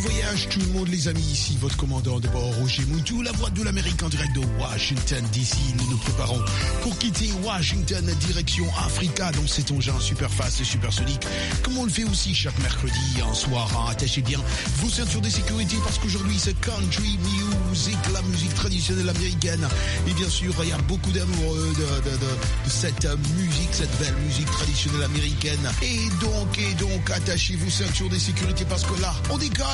voyage tout le monde les amis, ici votre commandant de bord Roger Moutou, la voix de l'Amérique en direct de Washington DC. Nous nous préparons pour quitter Washington direction Africa dans cet engin super fast et supersonique, comme on le fait aussi chaque mercredi en soir. Attachez bien vos ceintures de sécurité parce qu'aujourd'hui c'est country music, la musique traditionnelle américaine. Et bien sûr il y a beaucoup d'amoureux de cette musique, cette belle musique traditionnelle américaine. Et donc attachez vos ceintures de sécurité parce que là on décolle.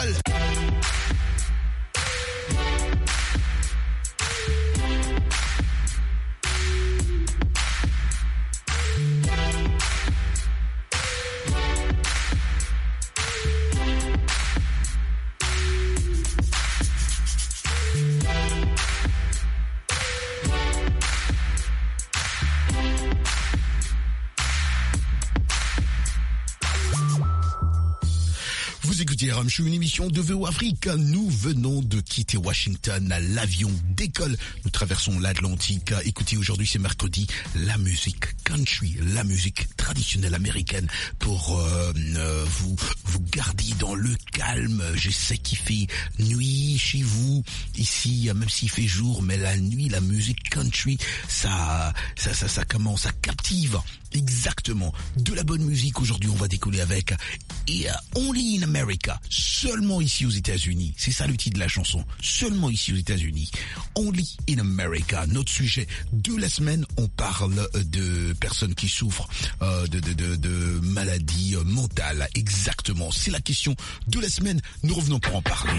Ramchou, une émission de VO Afrique. Nous venons de quitter Washington. L'avion décolle. Nous traversons l'Atlantique. Écoutez, aujourd'hui c'est mercredi. La musique country, la musique traditionnelle américaine pour vous garder dans le calme. Je sais qu'il fait nuit chez vous. Ici, même s'il fait jour, mais la nuit, la musique country, ça commence, ça captive. Exactement. De la bonne musique. Aujourd'hui, on va décoller avec Only in America. Seulement ici aux États-Unis. C'est ça le titre de la chanson. Seulement ici aux États-Unis. Only in America. Notre sujet de la semaine, on parle de personnes qui souffrent de maladies mentales. Exactement. C'est la question de la semaine. Nous revenons pour en parler.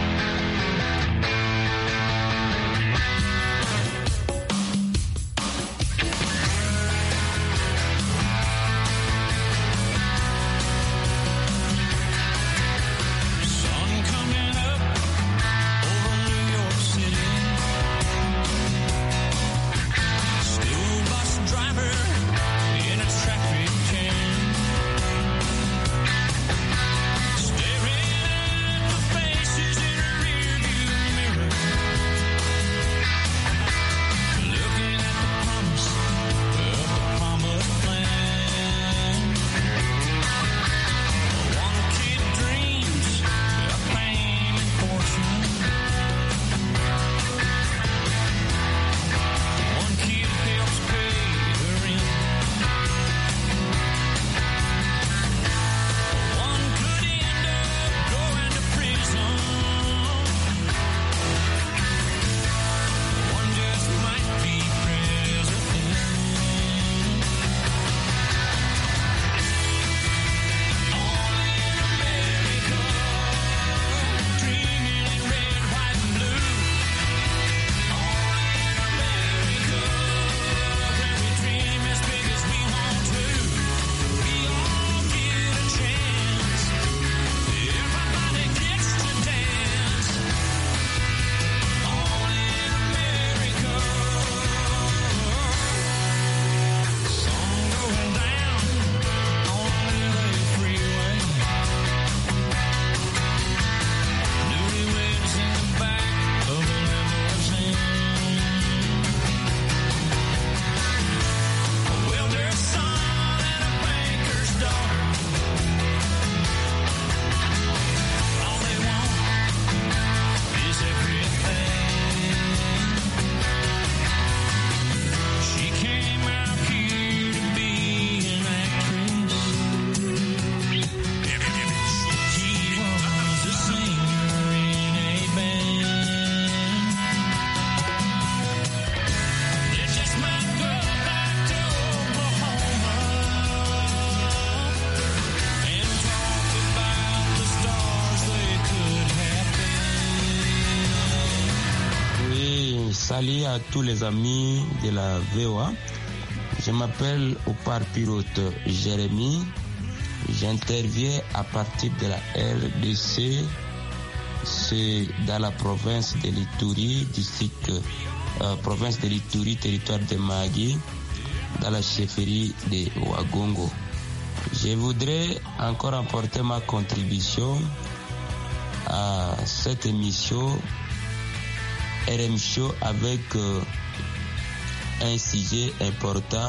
Salut à tous les amis de la VOA. Je m'appelle Opar Pilote Jérémy. J'interviens à partir de la RDC. C'est dans la province de l'Ituri, province de l'Ituri, territoire de Magui, dans la chefferie de Ouagongo. Je voudrais encore apporter ma contribution à cette émission RM Show avec un sujet important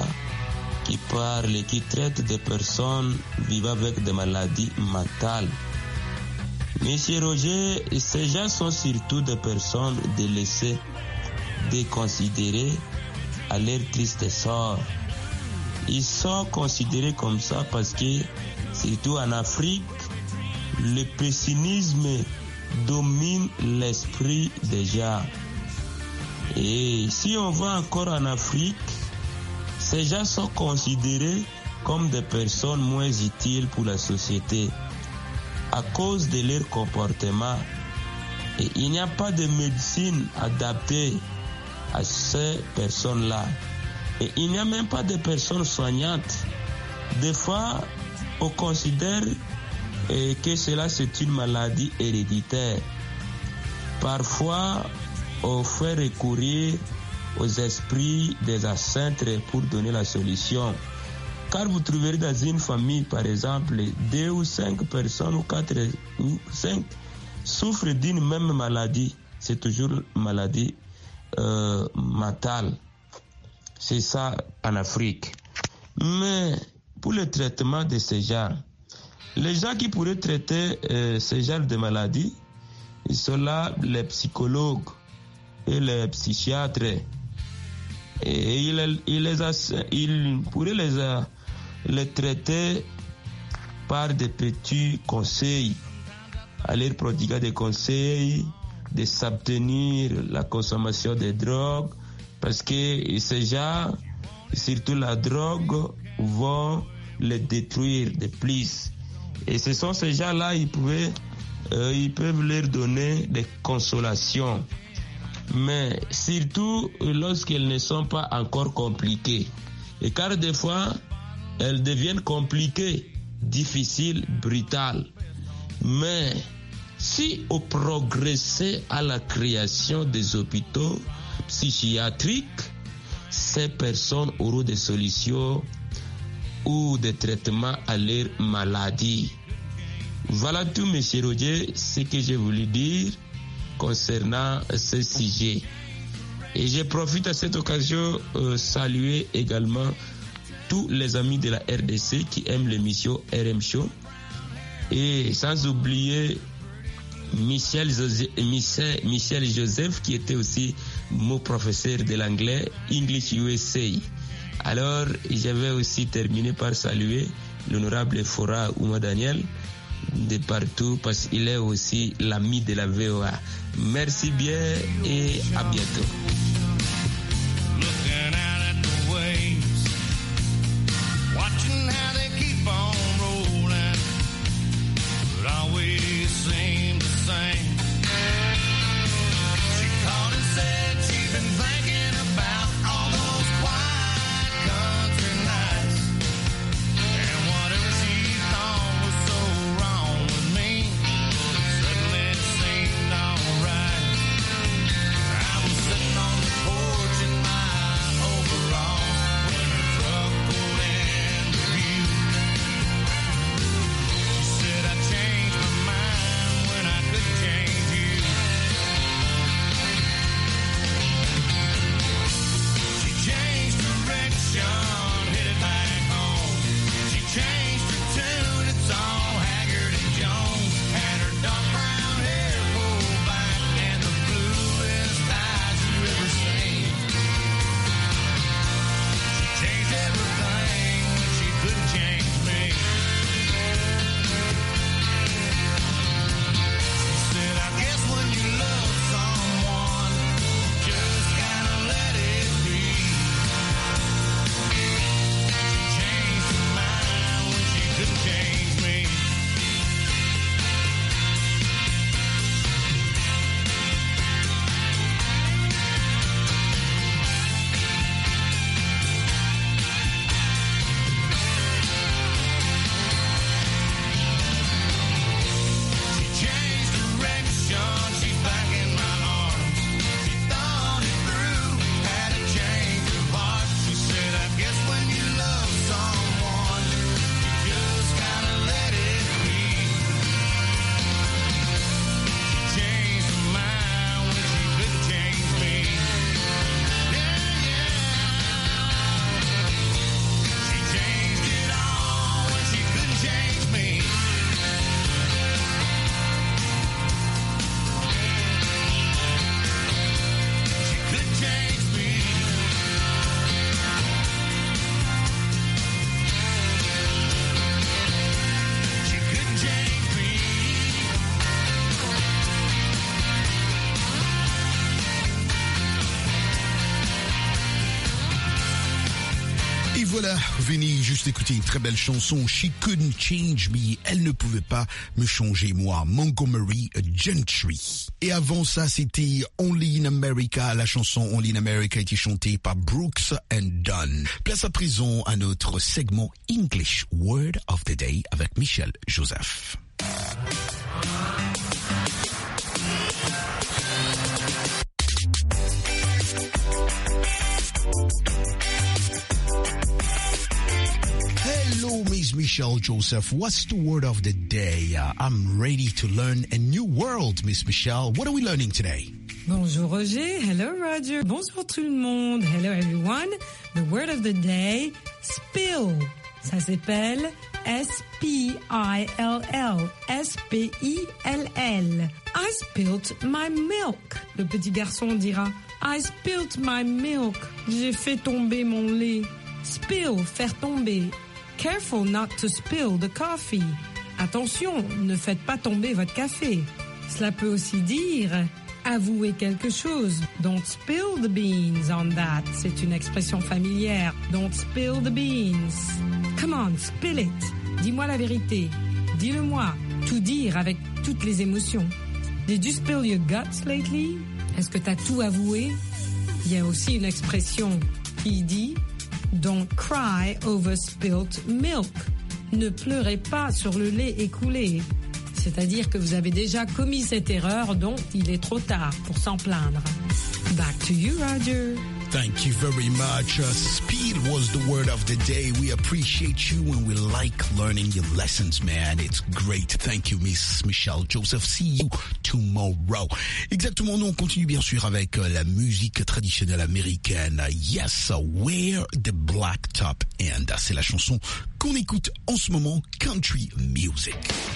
qui traite des personnes vivant avec des maladies mentales. Monsieur Roger, ces gens sont surtout des personnes délaissées, déconsidérées à leur triste sort. Ils sont considérés comme ça parce que, surtout en Afrique, le pessimisme domine l'esprit des gens. Et si on va encore en Afrique, ces gens sont considérés comme des personnes moins utiles pour la société à cause de leur comportement. Et il n'y a pas de médecine adaptée à ces personnes-là. Et il n'y a même pas de personnes soignantes. Des fois, on considère que cela c'est une maladie héréditaire. Parfois, on fait recourir aux esprits des ancêtres pour donner la solution. Car vous trouverez dans une famille, par exemple, 2 ou 5 personnes ou 4 ou 5 souffrent d'une même maladie. C'est toujours maladie mentale. C'est ça en Afrique. Mais pour le traitement de ces gens, les gens qui pourraient traiter ce genre de maladie, ils sont là les psychologues et les psychiatres. Et ils pourraient les traiter par des petits conseils, à leur prodiguer des conseils, de s'abstenir la consommation de drogue, parce que ces gens, surtout la drogue, vont les détruire de plus. Et ce sont ces gens-là, ils peuvent leur donner des consolations, mais surtout lorsqu'elles ne sont pas encore compliquées. Et car des fois, elles deviennent compliquées, difficiles, brutales. Mais si on progressait à la création des hôpitaux psychiatriques, ces personnes auront des solutions ou des traitements à leur maladie. Voilà tout, monsieur Roger, ce que j'ai voulu dire concernant ce sujet. Et je profite à cette occasion saluer également tous les amis de la RDC qui aiment l'émission RM Show. Et sans oublier Michel Joseph qui était aussi mon professeur de l'anglais English USA. Alors, je vais aussi terminer par saluer l'honorable Fora Ouma Daniel de partout parce qu'il est aussi l'ami de la VOA. Merci bien et à bientôt. On the Voilà, venez juste écouter une très belle chanson, She Couldn't Change Me, elle ne pouvait pas me changer moi, Montgomery Gentry. Et avant ça, c'était Only in America, la chanson Only in America a été chantée par Brooks and Dunn. Place à présent à notre segment English Word of the Day avec Michel Joseph. Hello, Miss Michelle Joseph. What's the word of the day? I'm ready to learn a new word, Miss Michelle. What are we learning today? Bonjour Roger. Hello Roger. Bonjour tout le monde. Hello everyone. The word of the day, spill. Ça s'appelle S-P-I-L-L. S-P-I-L-L. I spilt my milk. Le petit garçon dira I spilt my milk. J'ai fait tomber mon lait. Spill, faire tomber. Careful not to spill the coffee. Attention, ne faites pas tomber votre café. Cela peut aussi dire avouer quelque chose. Don't spill the beans on that. C'est une expression familière. Don't spill the beans. Come on, spill it. Dis-moi la vérité. Dis-le-moi. Tout dire avec toutes les émotions. Did you spill your guts lately? Est-ce que t'as tout avoué? Il y a aussi une expression qui dit Don't cry over spilt milk. Ne pleurez pas sur le lait écoulé. C'est-à-dire que vous avez déjà commis cette erreur, donc il est trop tard pour s'en plaindre. Back to you, Roger. Thank you very much. Speed was the word of the day. We appreciate you and we like learning your lessons, man. It's great. Thank you, Miss Michelle Joseph. See you tomorrow. Exactement, nous on continue bien sûr avec la musique traditionnelle américaine. Yes, Where the Blacktop End. C'est la chanson qu'on écoute en ce moment, country music.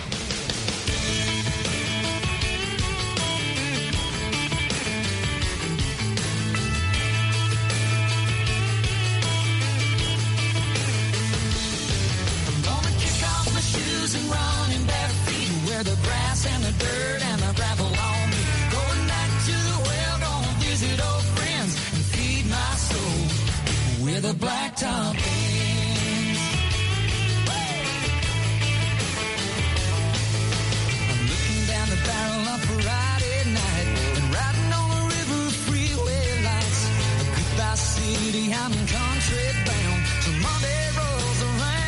Where the grass and the dirt and the gravel on me. Going back to the well, gonna visit old friends and feed my soul. Where the blacktop ends. I'm looking down the barrel of Friday night and riding on the river freeway lights. A goodbye city, I'm country bound till Monday rolls around.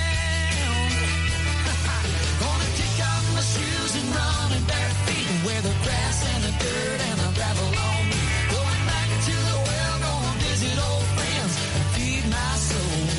Shoes and running bare feet where the grass and the dirt and the gravel on me. Going back to the well, gonna visit old friends and feed my soul.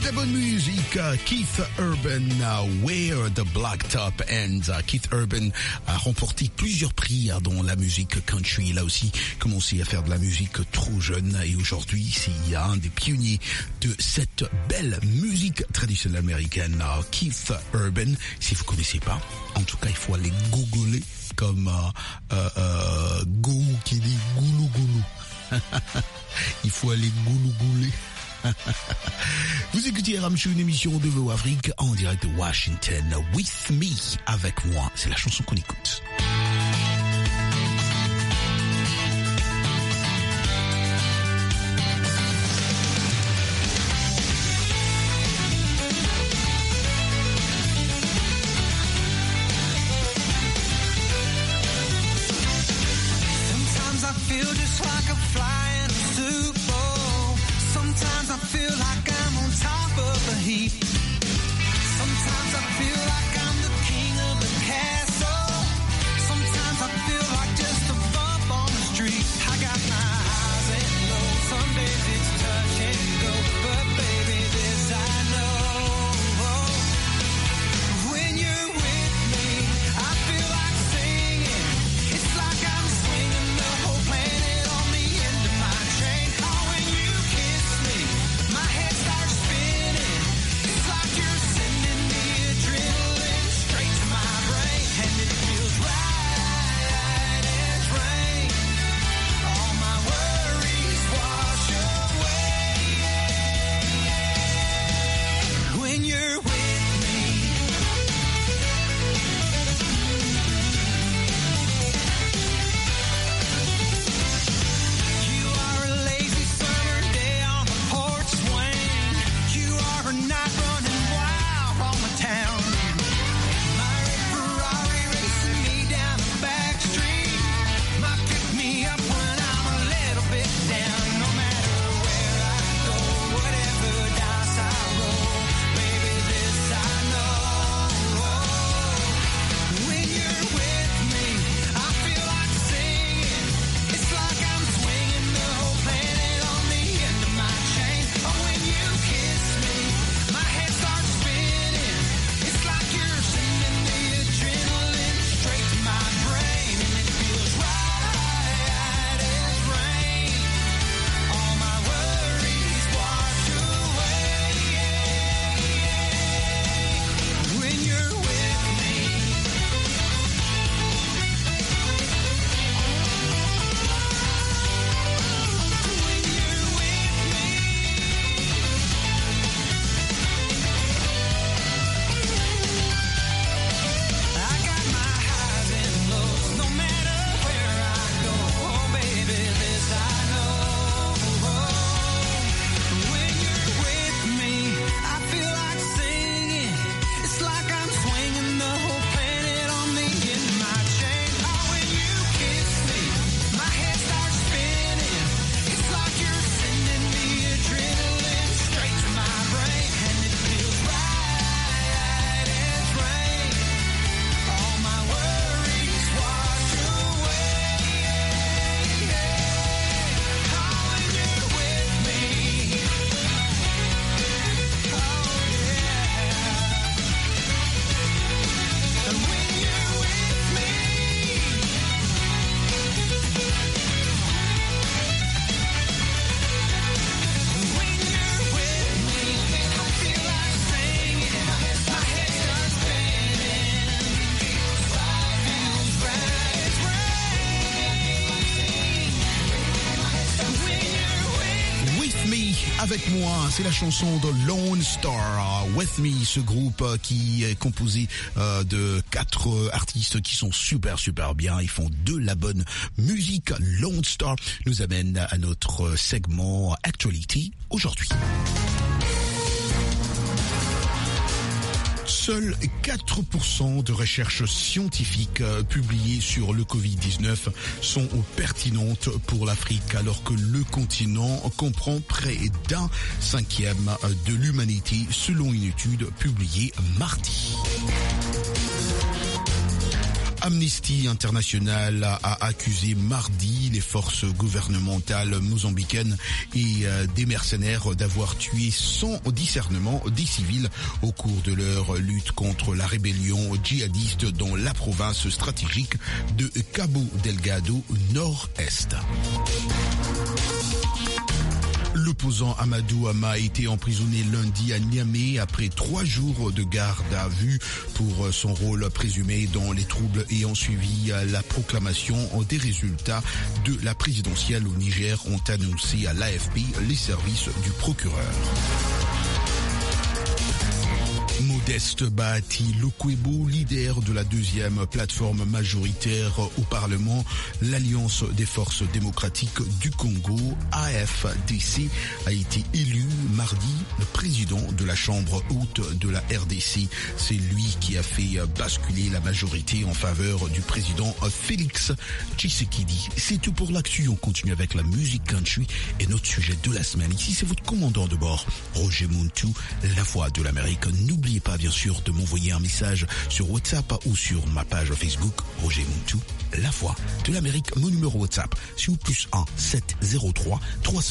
Très bonne musique, Keith Urban, Where the Blacktop Ends. Keith Urban a remporté plusieurs prix dans la musique country. Il a aussi commencé à faire de la musique trop jeune et aujourd'hui c'est un des pionniers de cette belle musique traditionnelle américaine. Keith Urban, si vous ne connaissez pas, en tout cas il faut aller googler comme Go qui dit goulou goulou. Il faut aller goulou gouler. Vous écoutez Ramchou, une émission de VO Afrique en direct de Washington. With Me, avec moi, c'est la chanson qu'on écoute. Sometimes I feel just like a fly in a soup bowl. Sometimes I feel like I'm on top of a heap. Sometimes I feel like I'm the king of the castle. Sometimes I feel like just a bump on the street. I got my highs and lows. Some days it's touch and go, but baby, this I know. When you're with me, I feel like singing. It's like I'm swinging the whole planet on the end of my chain. Oh, when you kiss me, my head starts spinning. It's like you're sending the adrenaline straight to my brain, and it feels right as rain. All my worries wash away when you're with me. You are a lazy summer day on the porch swing. You are a night running wild on the town. My red Ferrari racing me down the back street. Might pick me up when I'm a little bit down. No matter where I go, whatever dice I roll, baby, this I know. When you're with me, I feel like singing. It's like I'm swinging the whole planet on the end of my chain. Oh, when you kiss me, my head starts spinning. It's like you're sending the adrenaline straight to my brain, and it feels right as rain. All my worries wash away when you're with me. When you're with me, I got my highs and lows. No matter where I go, oh baby, this I know. When you're with me, I feel like singing. It's like I'm swinging the whole planet on the end of my chain. Oh, when you kiss me, my head starts spinning. It's like you're sending the adrenaline straight to my brain, and it feels right as rain. All my worries wash away. Oh, when you're with me. Oh, yeah. And when you're with me. When you're with me, I feel like singing. My head starts spinning. Feels right as rain. And when you're with With Me, avec moi, c'est la chanson de Lone Star. With Me, ce groupe qui est composé de 4 artistes qui sont super bien. Ils font de la bonne musique. Lone Star nous amène à notre segment Actuality aujourd'hui. Seuls 4% de recherches scientifiques publiées sur le Covid-19 sont pertinentes pour l'Afrique, alors que le continent comprend près d'un cinquième de l'humanité, selon une étude publiée mardi. Amnesty International a accusé mardi les forces gouvernementales mozambicaines et des mercenaires d'avoir tué sans discernement des civils au cours de leur lutte contre la rébellion djihadiste dans la province stratégique de Cabo Delgado nord-est. L'opposant Amadou Ama a été emprisonné lundi à Niamey après 3 jours de garde à vue pour son rôle présumé dans les troubles ayant suivi la proclamation des résultats de la présidentielle au Niger, ont annoncé à l'AFP les services du procureur. Modeste Bahati Lokwebo, leader de la deuxième plateforme majoritaire au Parlement, l'Alliance des forces démocratiques du Congo, AFDC, a été élu mardi le président de la Chambre haute de la RDC. C'est lui qui a fait basculer la majorité en faveur du président Félix Tshisekedi. C'est tout pour l'actu. On continue avec la musique country et notre sujet de la semaine. Ici, c'est votre commandant de bord, Roger Muntu, la voix de l'Amérique. N'oubliez pas, bien sûr, de m'envoyer un message sur WhatsApp ou sur ma page Facebook, Roger Muntu, la voix de l'Amérique. Mon numéro WhatsApp, c'est au +1 703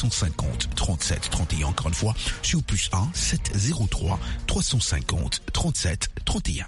350 37 31. Encore une fois, c'est au +1 703 350 37 31.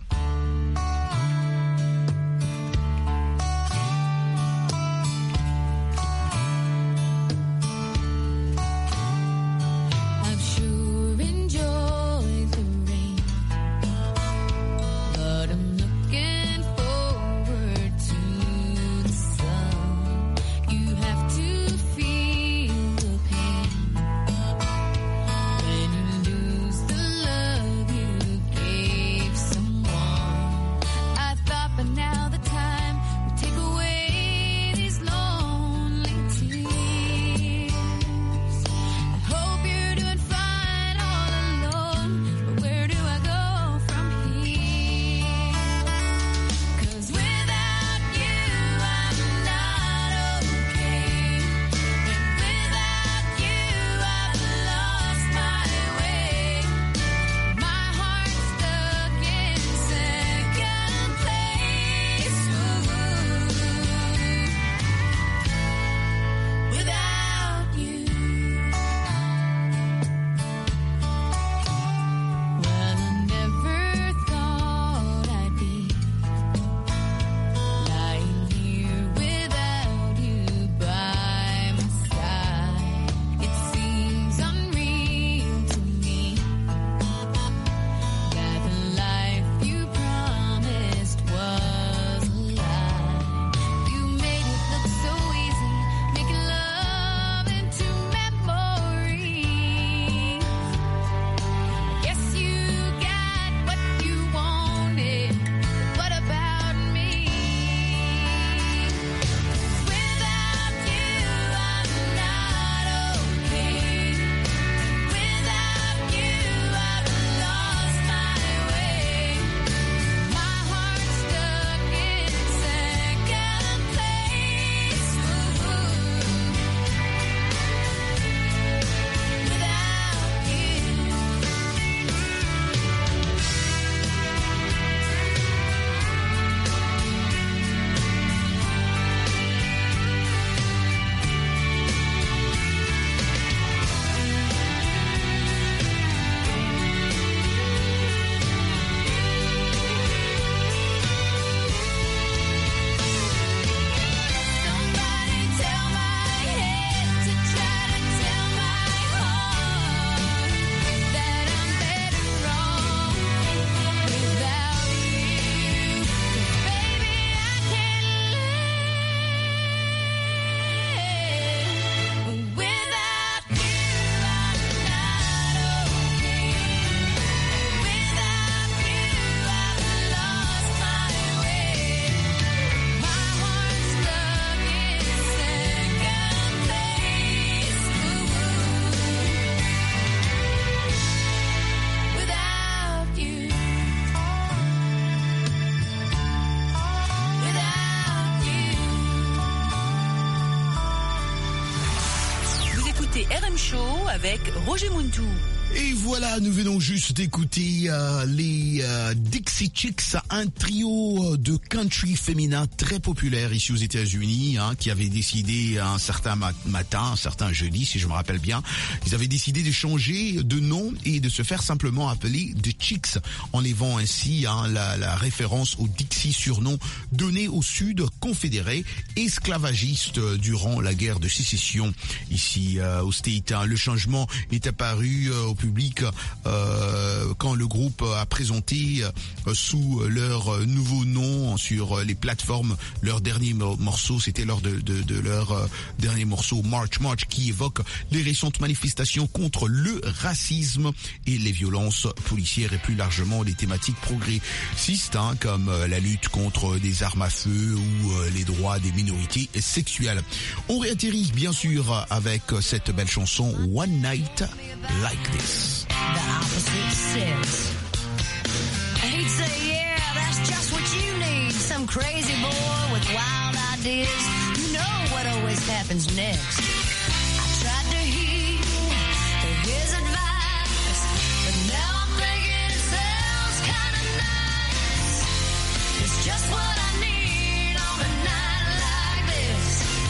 RM Show avec Roger Muntu. Et voilà, nous venons juste d'écouter les Dixie Chicks, un trio de country féminin très populaire ici aux États-Unis, qui avait décidé un certain matin, un certain jeudi, si je me rappelle bien, ils avaient décidé de changer de nom et de se faire simplement appeler The Chicks, enlevant ainsi la référence au Dixie, surnom donné au Sud confédéré esclavagiste durant la guerre de sécession ici au State. Le changement est apparu au public quand le groupe a présenté sous leur nouveau nom sur les plateformes leur dernier morceau. C'était lors de leur dernier morceau March, qui évoque les récentes manifestations contre le racisme et les violences policières et plus largement les thématiques progressistes comme la lutte contre des armes à feu ou les droits des minorités sexuelles. On réatterrit bien sûr avec cette belle chanson One Night Like This. The opposite sex. And he'd say, yeah, that's just what you need. Some crazy boy with wild ideas. You know what always happens next. I tried to heed his advice, but now I'm thinking it sounds kind of nice. It's just what I need on a night like this.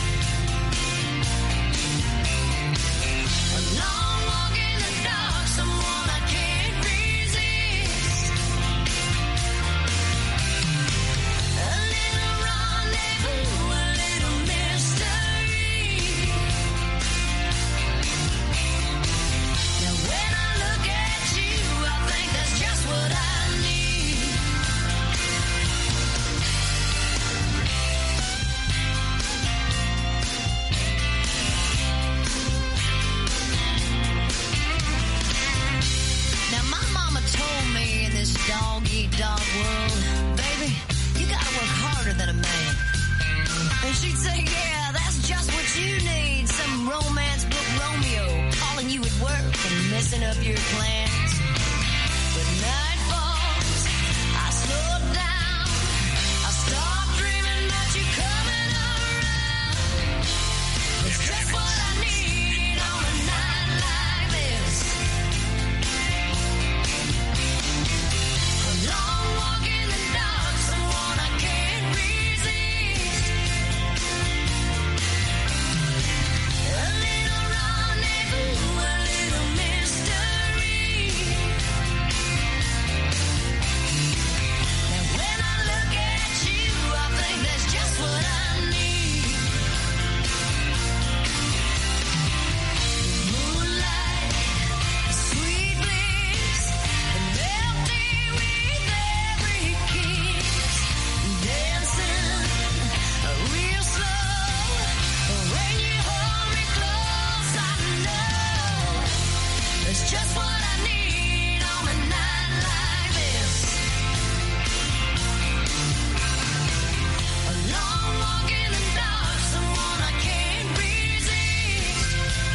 A long walk in the dark, someone I can't resist. A little rendezvous, a little mystery. Now when I look at you, I think that's just what I need. Now my mama told me in this dog-eat-dog world, baby, you gotta work harder than a man. And she'd say, yeah, that's just what you need. Some romance book Romeo calling you at work and messing up your plans. But night falls, I slow down, I stop dreaming about you coming around. It's just what I need on a night like this. A long walk in the dark, someone I can't resist. A little rendezvous, a little mystery. Now when I look at you, I think that's just what I need. Moonlight, sweet bliss, and melting with every kiss. Dancing real slow. When you hold me close, I know it's just what I need on a night like this. A long walk in the dark, someone I can't resist.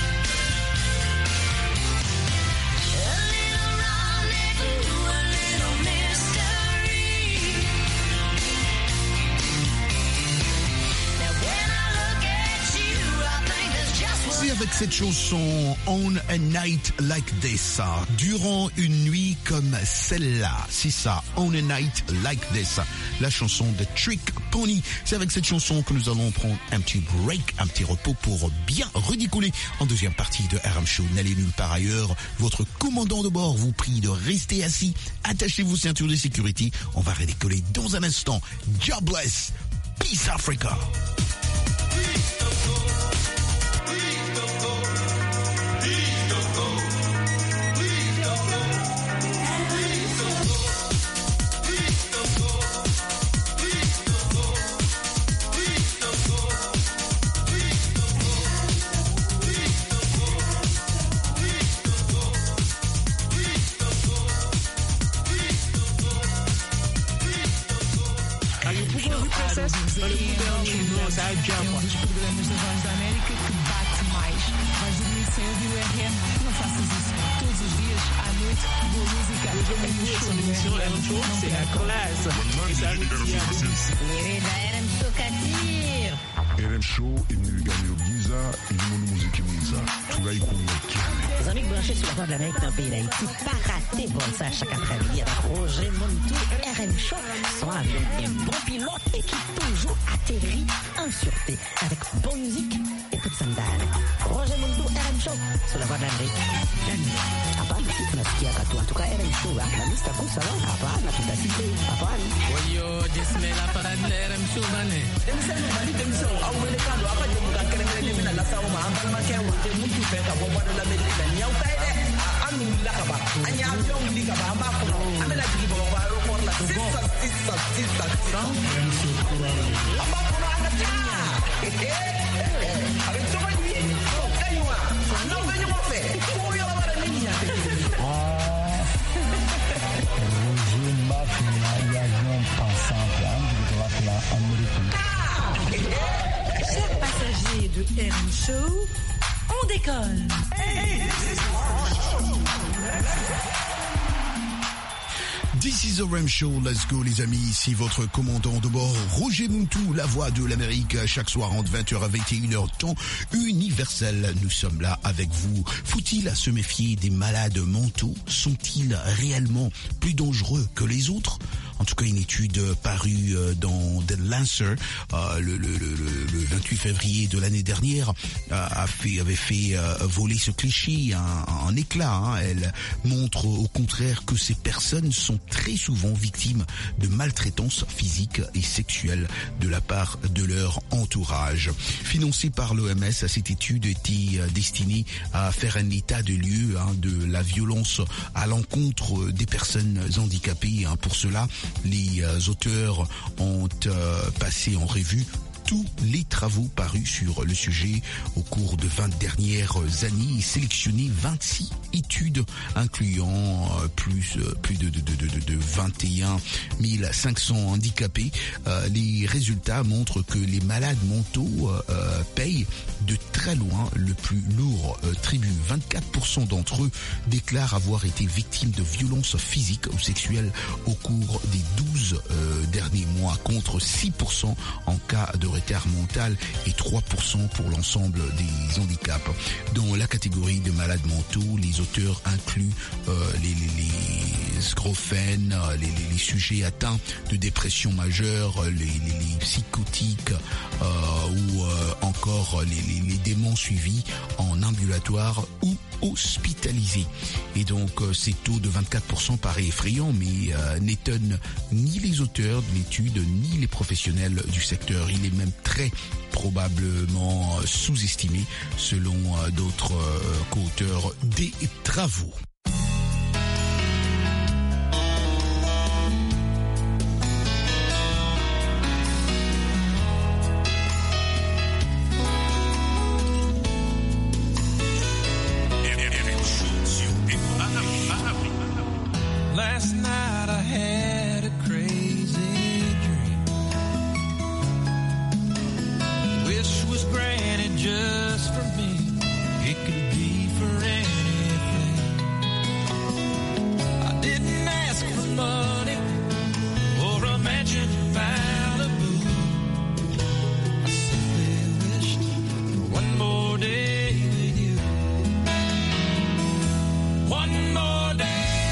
A little rendezvous, a little mystery. Now when I look at you, I think that's just what C'est avec cette chanson On a Night Like This, durant une nuit comme celle-là, c'est ça, On a Night Like This, la chanson de Trick Pony. C'est avec cette chanson que nous allons prendre un petit break, un petit repos pour bien redécoller en deuxième partie de RM Show. N'allez nulle part ailleurs, votre commandant de bord vous prie de rester assis, attachez vos ceintures de sécurité, on va redécoller dans un instant. Jobless, Peace Africa. Programas da Voz da América que bate mais. Vais dormir sem ouvir o RM? Não faças isso. Todos os dias, à noite, boa música. C'est la classe. Les RM Socatives. RM Show imligani Giza ilimonu muziki mwiza tunaikunga kiane. Les amis branchés sur la voie de l'Amérique dans le pays d'Haïti, pas raté bon ça chaque après-midi avec Roger Montou, RM Show, son avion bien bon pilote et qui toujours atterrit en sûreté avec bonne musique et toute sandale. Roger Montou, RM Show, sur la voie de l'Amérique. Hapana, tunasikia katu. En tout cas, RM Show, la lista kusa, hapana, tutasikia, hapana. Oyo, jismela para RM Show, bane. Chers passagers de RM Show, on décolle. This is the RM Show, let's go les amis, ici votre commandant de bord, Roger Montou, la voix de l'Amérique, chaque soir entre 20h à 21h, temps universel, nous sommes là avec vous. Faut-il se méfier des malades mentaux? Sont-ils réellement plus dangereux que les autres? En tout cas, une étude parue dans The Lancer le 28 février de l'année dernière avait fait voler ce cliché en éclat. Elle montre au contraire que ces personnes sont très souvent victimes de maltraitance physique et sexuelle de la part de leur entourage. Financée par l'OMS, cette étude était destinée à faire un état de lieu de la violence à l'encontre des personnes handicapées. Pour cela, les auteurs ont passé en revue tous les travaux parus sur le sujet au cours de 20 dernières années et sélectionné 26 études incluant plus de 21 500 handicapés. Les résultats montrent que les malades mentaux payent de très loin le plus lourd tribut. 24% d'entre eux déclarent avoir été victimes de violences physiques ou sexuelles au cours des 12 derniers mois, contre 6% en cas de retard mental et 3% pour l'ensemble des handicaps. Dans la catégorie de malades mentaux, les auteurs incluent les schizophrènes, les sujets atteints de dépression majeure, les psychotiques ou encore les démons suivis en ambulatoire ou hospitalisés. Et donc ces taux de 24% paraît effrayant, mais n'étonne ni les auteurs de l'étude ni les professionnels du secteur. Il est même très probablement sous-estimé selon d'autres co-auteurs des travaux. Last night I had a crazy dream. Wish was granted just for me. It could be for anything. I didn't ask for money or a mansion in Malibu. I simply wished for one more day with you. One more day.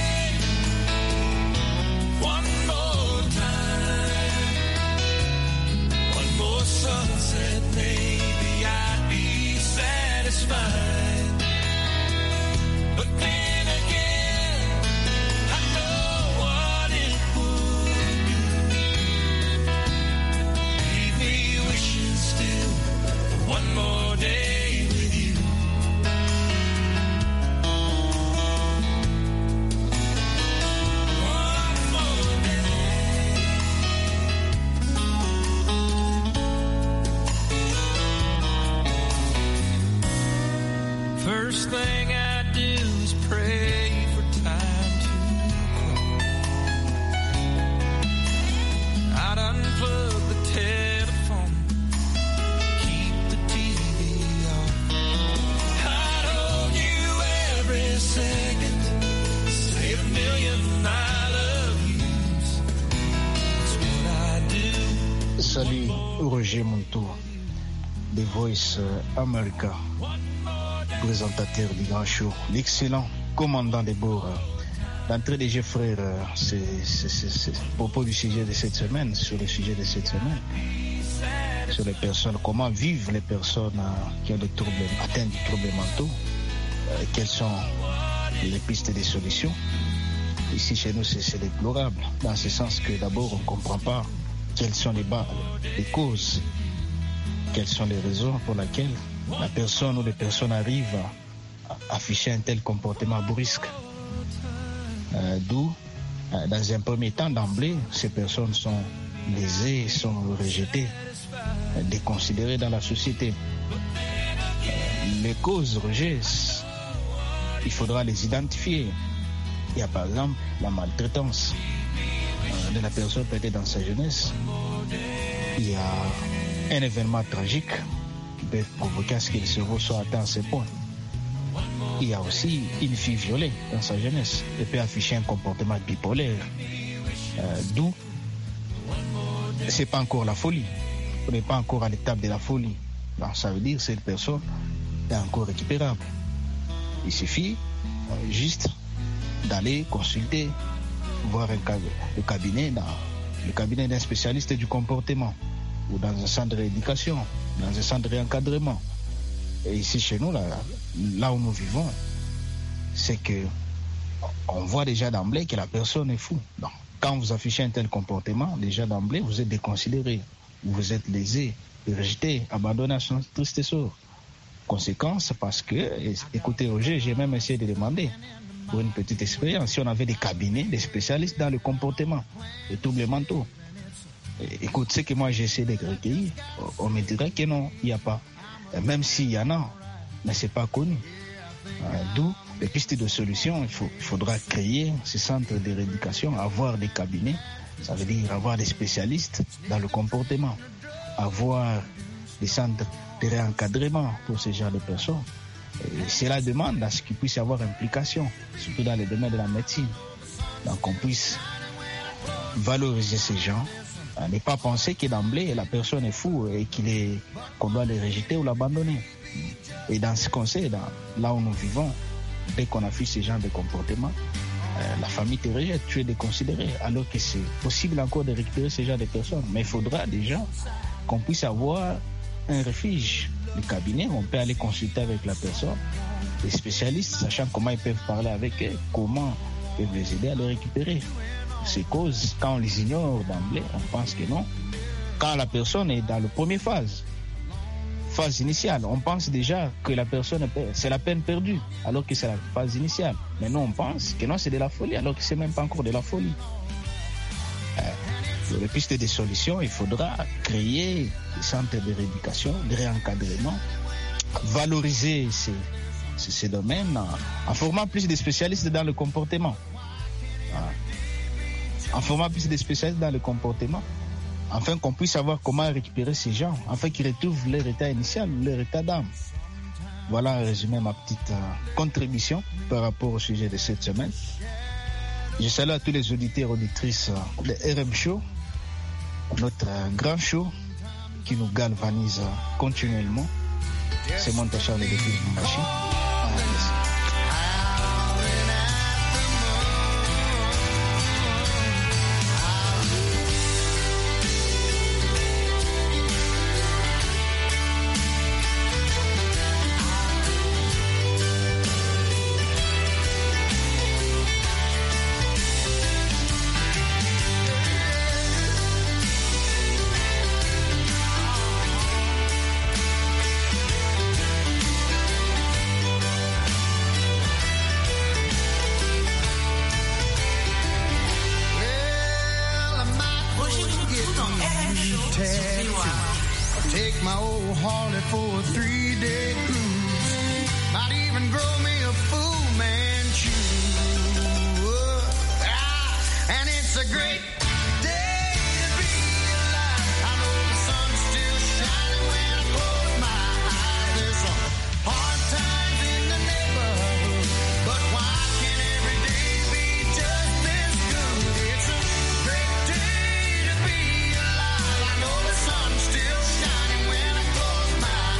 Sunset, maybe I'd be satisfied. But then again, I know what it would do. Leave me wishing still for one more day with you. One more day. First thing I do is pray for time to come. I'd unplug the telephone, keep the TV off. I'd hold you every second, say a million I love yous. That's what I do. Salut, Roger Montou. The Voice America, présentateur du grand show, l'excellent commandant des bords. D'entrée de jeu, frère, c'est propos du sujet de cette semaine, sur le sur les personnes, comment vivent les personnes qui ont des troubles, atteintes de troubles mentaux, quelles sont les pistes de solutions. Ici chez nous, c'est déplorable, dans ce sens que d'abord on ne comprend pas quelles sont les causes, quelles sont les raisons pour lesquelles la personne ou les personnes arrivent à afficher un tel comportement brusque. D'où, dans un premier temps, d'emblée, ces personnes sont lésées, sont rejetées, déconsidérées dans la société. Les causes rejet, il faudra les identifier. Il y a par exemple la maltraitance de la personne peut-être dans sa jeunesse. Il y a un événement tragique qui peut provoquer à ce que le cerveau soit atteint à ce point. Il y a aussi une fille violée dans sa jeunesse et peut afficher un comportement bipolaire. D'où, c'est pas encore la folie. On n'est pas encore à l'étape de la folie. Donc, ça veut dire que cette personne est encore récupérable. Il suffit juste d'aller consulter, voir le cabinet d'un spécialiste du comportement ou dans un centre de rééducation, dans un centre de réencadrement. Et ici chez nous, là où nous vivons, c'est que on voit déjà d'emblée que la personne est fou. Donc, quand vous affichez un tel comportement, déjà d'emblée, vous êtes déconsidéré, vous êtes lésé, rejeté, abandonné à son triste sort. Conséquence, parce que, écoutez Roger, j'ai même essayé de demander pour une petite expérience si on avait des cabinets, des spécialistes dans le comportement, les troubles mentaux. Écoute, ce que moi j'ai essayé de recueillir, on me dirait que non, il n'y a pas. Même s'il y en a, mais ce n'est pas connu. D'où les pistes de solutions, il faudra créer ces centres de rééducation, avoir des cabinets, ça veut dire avoir des spécialistes dans le comportement, avoir des centres de réencadrement pour ce genre de personnes. Et cela demande à ce qu'il puisse y avoir implication, surtout dans le domaine de la médecine. Donc qu'on puisse valoriser ces gens, ne pas penser que d'emblée la personne est fou et qu'on doit les rejeter ou l'abandonner. Et dans ce qu'on sait, là où nous vivons, dès qu'on affiche ce genre de comportement, la famille te rejette, tu es déconsidéré, alors que c'est possible encore de récupérer ce genre de personnes. Mais il faudra déjà qu'on puisse avoir un refuge, le cabinet, on peut aller consulter avec la personne, les spécialistes, sachant comment ils peuvent parler avec eux, comment ils peuvent les aider à les récupérer. Ces causes, quand on les ignore d'emblée, on pense que non. Quand la personne est dans la première phase initiale, on pense déjà que la personne, c'est la peine perdue, alors que c'est la phase initiale. Mais nous, on pense que non, c'est de la folie, alors que c'est même pas encore de la folie. Pour les pistes de solutions, il faudra créer des centres de rééducation, de réencadrement, valoriser ces domaines en formant plus de spécialistes dans le comportement. En formant plus de spécialistes dans le comportement, afin qu'on puisse savoir comment récupérer ces gens, afin qu'ils retrouvent leur état initial, leur état d'âme. Voilà un résumé, ma petite contribution par rapport au sujet de cette semaine. Je salue à tous les auditeurs et auditrices de RM Show, notre grand show qui nous galvanise continuellement. C'est mon Charles de Machine. Take my old Harley for a 3-day cruise. Might even grow me a Fu Manchu. And it's a great day to be alive. I know the sun's still shining when I close my eyes. There's some hard times in the neighborhood, but why can't every day be just this good? It's a great day to be alive. I know the sun's still shining when I close my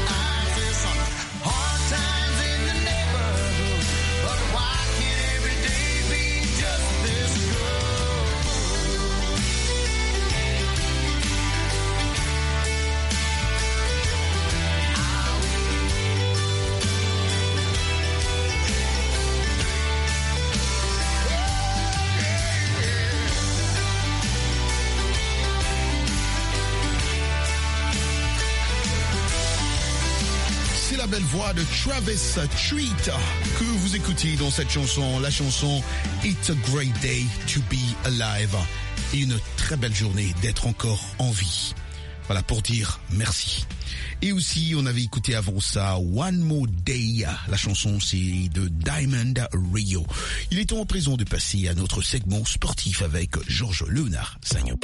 voix de Travis Tritt que vous écoutez dans cette chanson, la chanson It's a Great Day to Be Alive. Et une très belle journée d'être encore en vie. Voilà, pour dire merci. Et aussi, on avait écouté avant ça One More Day. La chanson, c'est de Diamond Rio. Il est temps à présent de passer à notre segment sportif avec Georges Léonard Sagnon.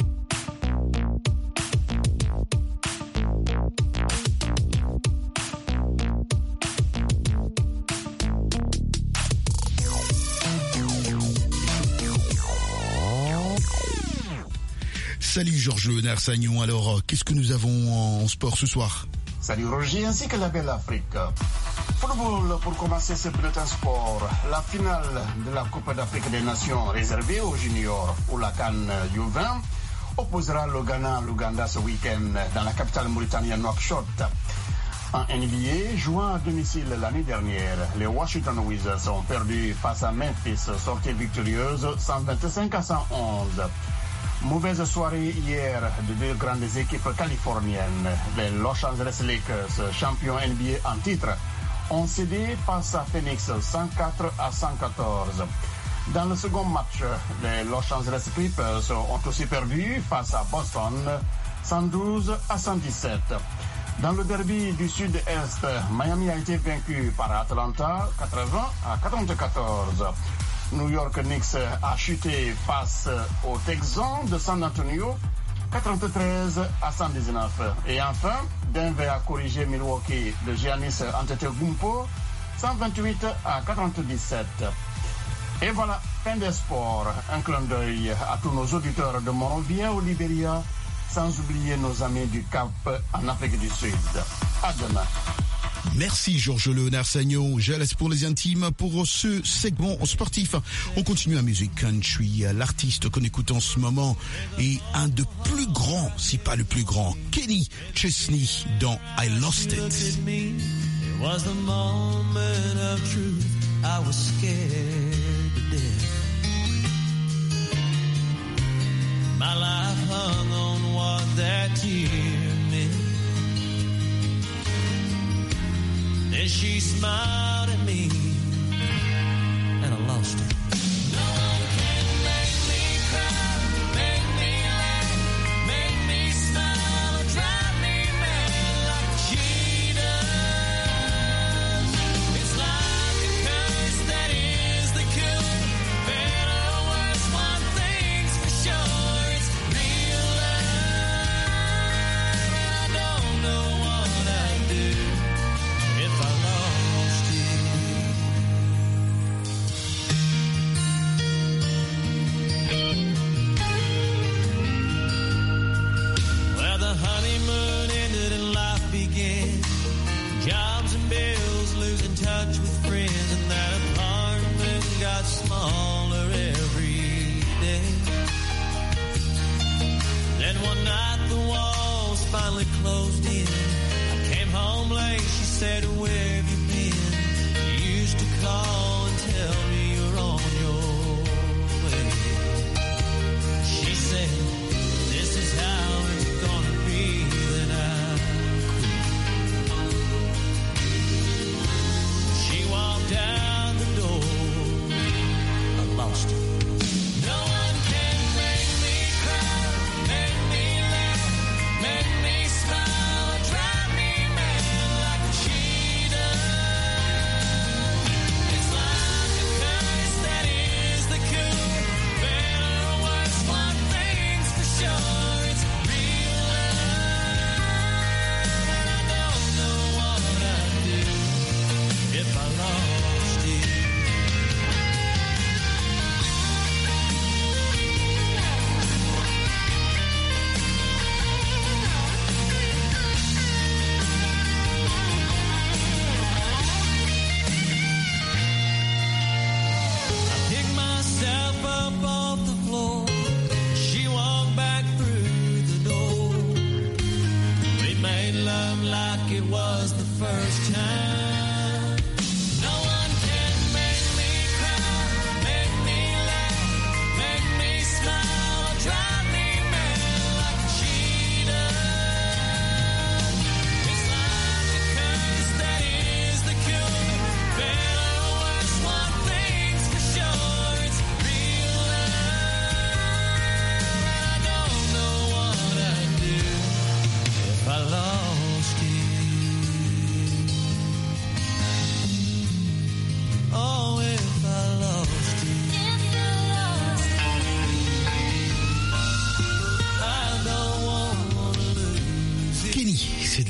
Salut Georges Léonard Sagnon, alors qu'est-ce que nous avons en sport ce soir? Salut Roger ainsi que la belle Afrique. Football pour commencer ce bulletin sport. La finale de la Coupe d'Afrique des Nations réservée aux juniors ou la CAN U20 opposera le Ghana à l'Ouganda ce week-end dans la capitale mauritanienne Nouakchott. En NBA, jouant à domicile l'année dernière, les Washington Wizards ont perdu face à Memphis, sortie victorieuse 125-111. Mauvaise soirée hier de deux grandes équipes californiennes. Les Los Angeles Lakers, champions NBA en titre, ont cédé face à Phoenix 104-114. Dans le second match, les Los Angeles Clippers ont aussi perdu face à Boston 112-117. Dans le derby du Sud-Est, Miami a été vaincu par Atlanta 80-94. New York Knicks a chuté face aux Texans de San Antonio 93-119. Et enfin, Denver a corrigé Milwaukee de Giannis Antetokounmpo 128-97. Et voilà, fin des sports. Un clin d'œil à tous nos auditeurs de Monrovia au Libéria, sans oublier nos amis du Cap en Afrique du Sud. À demain. Merci Georges Léonard Sagnon. Je laisse pour les intimes pour ce segment sportif. On continue à musique country. L'artiste qu'on écoute en ce moment est un des plus grands, si pas le plus grand, Kenny Chesney dans I Lost It. It was the moment of truth. I was scared to death. My life hung on what that tear meant. And she smiled at me, and I lost it. No one can make me cry, make me laugh, make me smile, or drive me mad like she does. It's like a curse that is the cure. Better or worse, one thing's for sure, it's real love. And I don't know what I'd do if I lost you. Well, the honeymoon ended and life began. Jobs and bills, losing touch with friends, and that apartment got smaller every day. Then one night the walls finally closed in. I came home late, she said, where have you been? You used to call and tell me you're on your way. She said, this is how it's gonna be, then I quit. She walked out the door, I lost it. No one can make me cry, make me laugh, make me smile, or drive me mad like she does.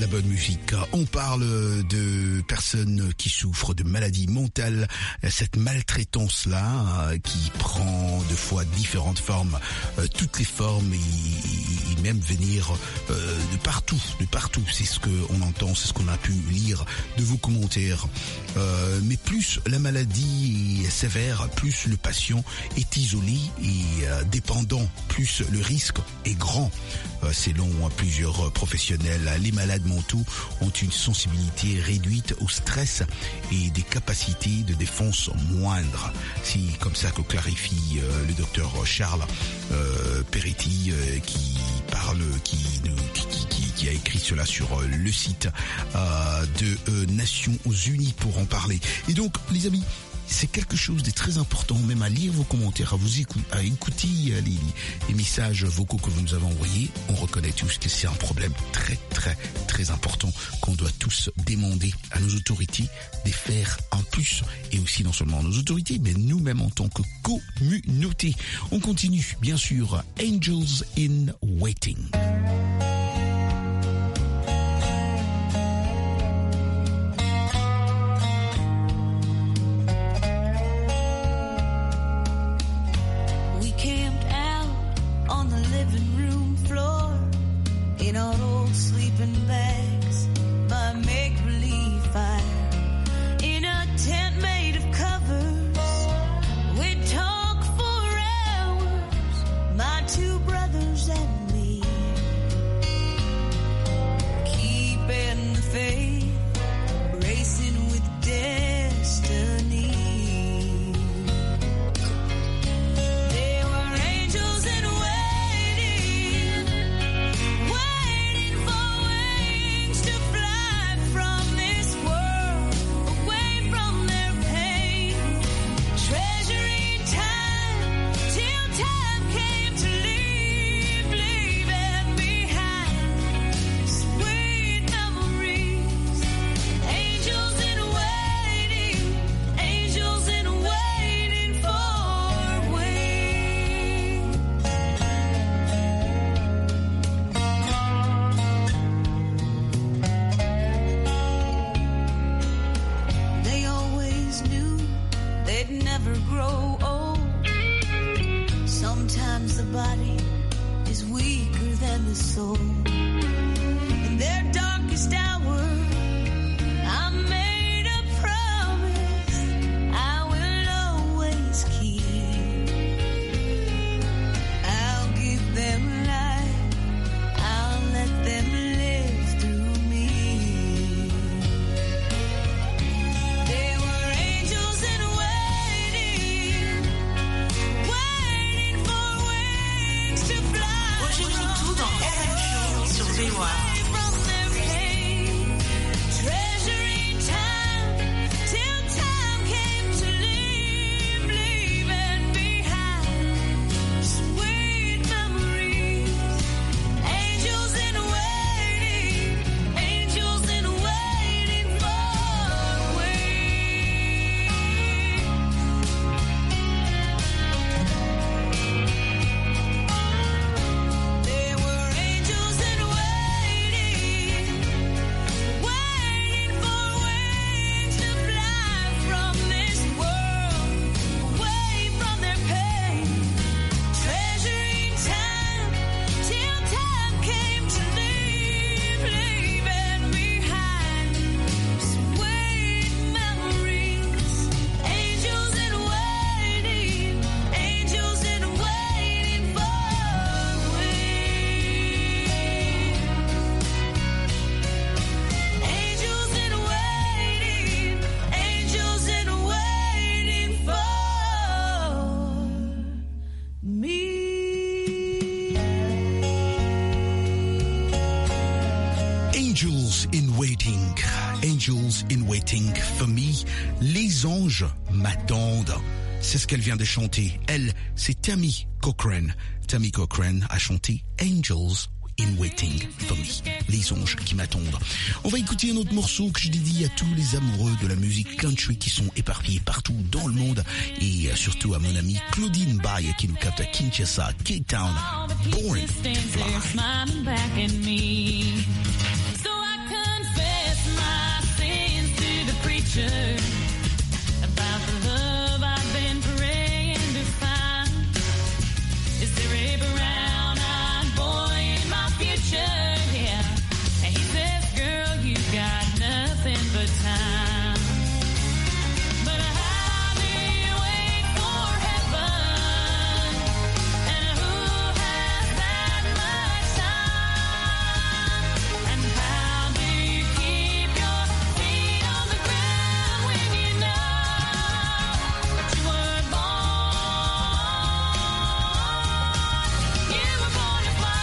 bonne musique. On parle de personnes qui souffrent de maladies mentales, cette maltraitance-là qui prend de fois différentes formes, toutes les formes et même venir de partout. C'est ce qu'on entend, c'est ce qu'on a pu lire de vos commentaires. Mais plus la maladie est sévère, plus le patient est isolé et dépendant, plus le risque est grand. Selon plusieurs professionnels, les malades mentaux ont une sensibilité réduite au stress et des capacités de défense moindres. C'est comme ça que clarifie le docteur Charles Peretti qui a écrit cela sur le site de Nations Unies pour en parler. Et donc, les amis, c'est quelque chose de très important, même à lire vos commentaires, à écouter les messages vocaux que vous nous avez envoyés. On reconnaît tous que c'est un problème très, très, très important qu'on doit tous demander à nos autorités de faire un plus. Et aussi non seulement à nos autorités, mais nous-mêmes en tant que communauté. On continue, bien sûr, Angels in Waiting. Angels in Waiting for Me, les anges m'attendent. C'est ce qu'elle vient de chanter. Elle, c'est Tammy Cochrane. Tammy Cochrane a chanté Angels in Waiting for Me, les anges qui m'attendent. On va écouter un autre morceau que je dédie à tous les amoureux de la musique country qui sont éparpillés partout dans le monde et surtout à mon amie Claudine Baye qui nous capte à Kinshasa, Cape Town, Born to Fly. future, about the love I've been praying to find. Is there a brown-eyed boy in my future? Yeah. And he says, girl, you got nothing but time. But how do you wait for heaven? And who has that much time? And how do you keep your feet on the ground when you know that you were born? You were born to fly.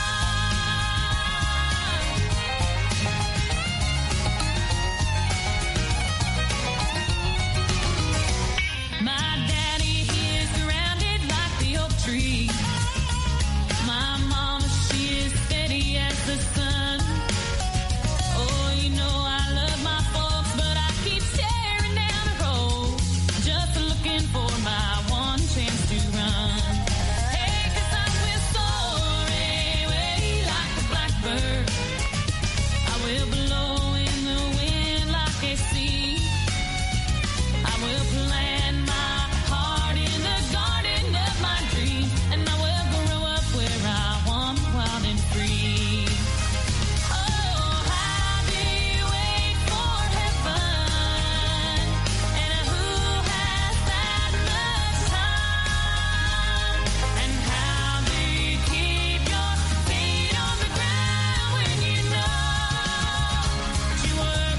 My daddy, he is grounded like the oak tree. My mama, she is steady as the sun. Oh, you know I love my folks, but I keep staring down the road, just looking for my one chance to run. Hey, 'cause I will soar away like a blackbird. I will blow in the wind like a sea. I will plant my heart in the garden of my dreams, and I will grow up where I want, wild and free. Oh, how do you wait for heaven? And who has that much time? And how do you keep your feet on the ground when you know that you were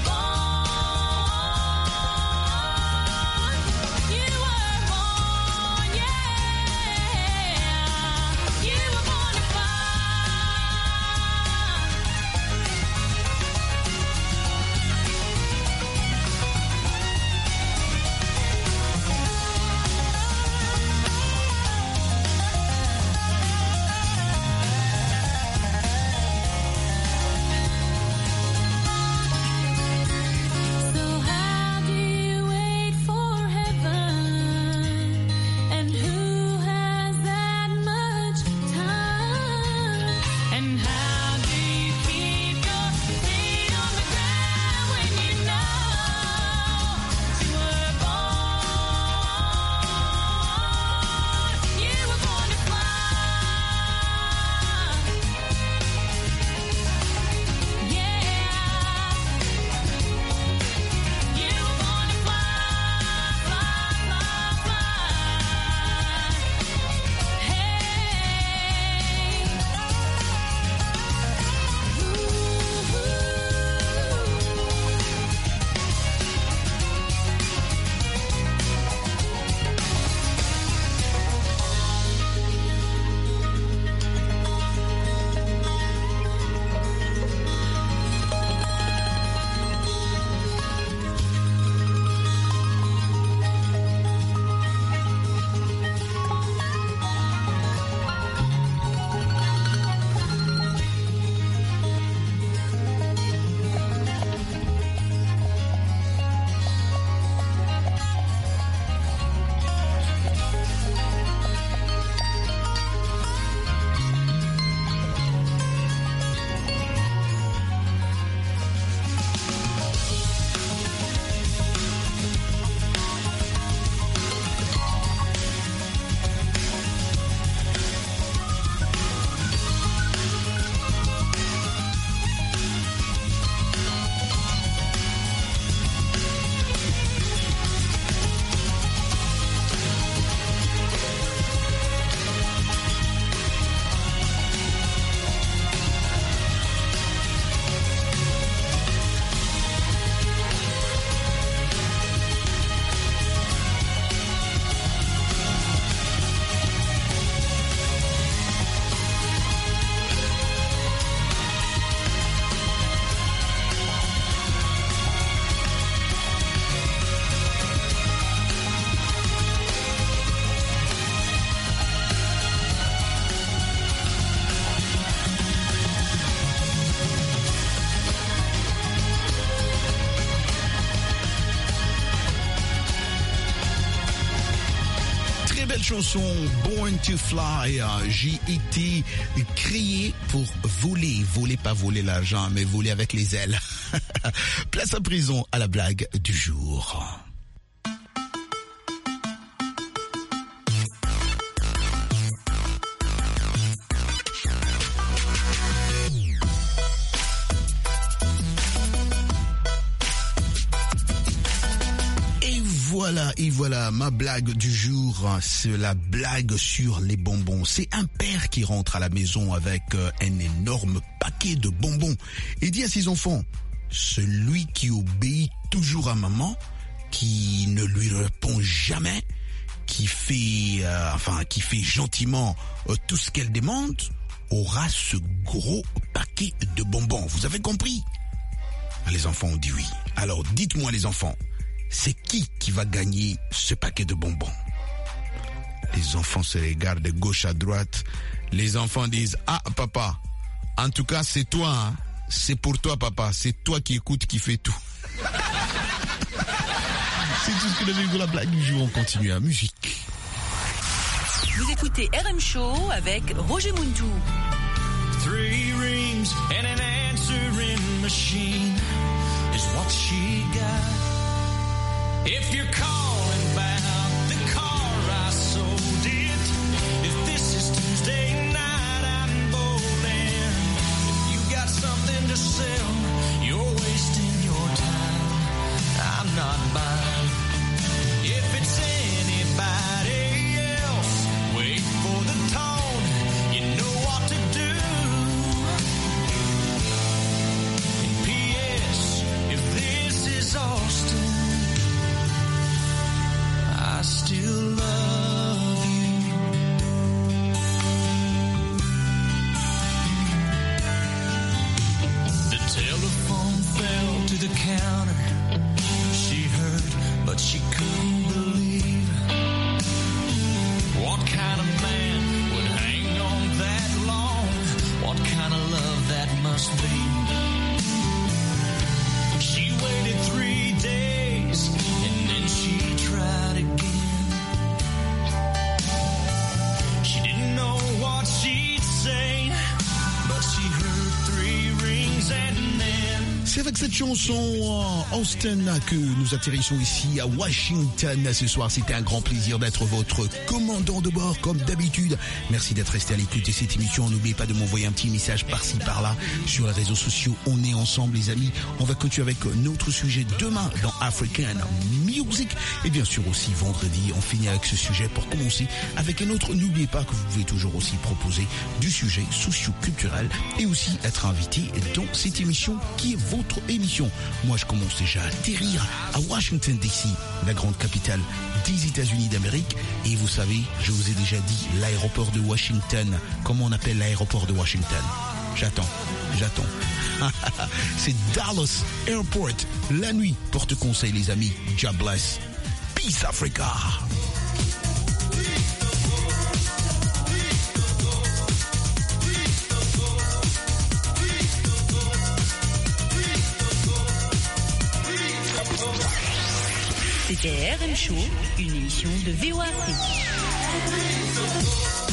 born? You were born, yeah. You were born to fly. So how do you wait for heaven? And who has that much time? And how do you keep your feet on the ground when you know you were born? You were born to fly. Yeah. You were born to fly, fly, fly, fly. belle chanson, Born to Fly. J'ai été créé pour voler. Voler, pas voler l'argent, mais voler avec les ailes. Place à présent à la blague du jour. Et voilà, ma blague du jour, c'est la blague sur les bonbons. C'est un père qui rentre à la maison avec un énorme paquet de bonbons et dit à ses enfants, celui qui obéit toujours à maman, qui ne lui répond jamais, qui fait gentiment tout ce qu'elle demande, aura ce gros paquet de bonbons. Vous avez compris? Les enfants ont dit oui. Alors dites-moi les enfants, c'est qui va gagner ce paquet de bonbons? Les enfants se regardent de gauche à droite. Les enfants disent, ah papa, en tout cas c'est toi, hein. C'est pour toi papa, c'est toi qui écoute, qui fait tout. C'est tout ce que j'avais pour la blague du jour. On continue à musique. Vous écoutez RM Show avec Roger Muntou. 3 rings and an answering machine is what she got. If you're calling about the car I sold it, if this is Tuesday night I'm bowling, if you got something to sell, you're wasting your time, I'm not buying. If it's anybody else, wait for the tone, you know what to do. And P.S. if this is Austin, I still love you. The telephone fell to the counter. She heard, but she couldn't believe. What kind of man would hang on that long? What kind of love that must be? She waited 3 days and then she tried again. She didn't know what she'd say, but she heard 3 rings and then. C'est avec cette chanson Austin que nous atterrissons ici à Washington ce soir. C'était un grand plaisir d'être votre commandant de bord comme d'habitude. Merci d'être resté à l'écoute de cette émission. N'oubliez pas de m'envoyer un petit message par-ci par-là sur les réseaux sociaux. On est ensemble les amis. On va continuer avec notre sujet demain dans African Music. Et bien sûr aussi vendredi, on finit avec ce sujet pour commencer avec un autre. N'oubliez pas que vous pouvez toujours aussi proposer du sujet socio-culturel et aussi être invité dans cette émission qui est votre émission. Moi, je commence déjà à atterrir à Washington DC, la grande capitale des États-Unis d'Amérique. Et vous savez, je vous ai déjà dit l'aéroport de Washington. Comment on appelle l'aéroport de Washington? J'attends. C'est Dallas Airport. La nuit porte conseil, les amis. God bless. Peace Africa. C'était RM Show, une émission de VOA Afrique.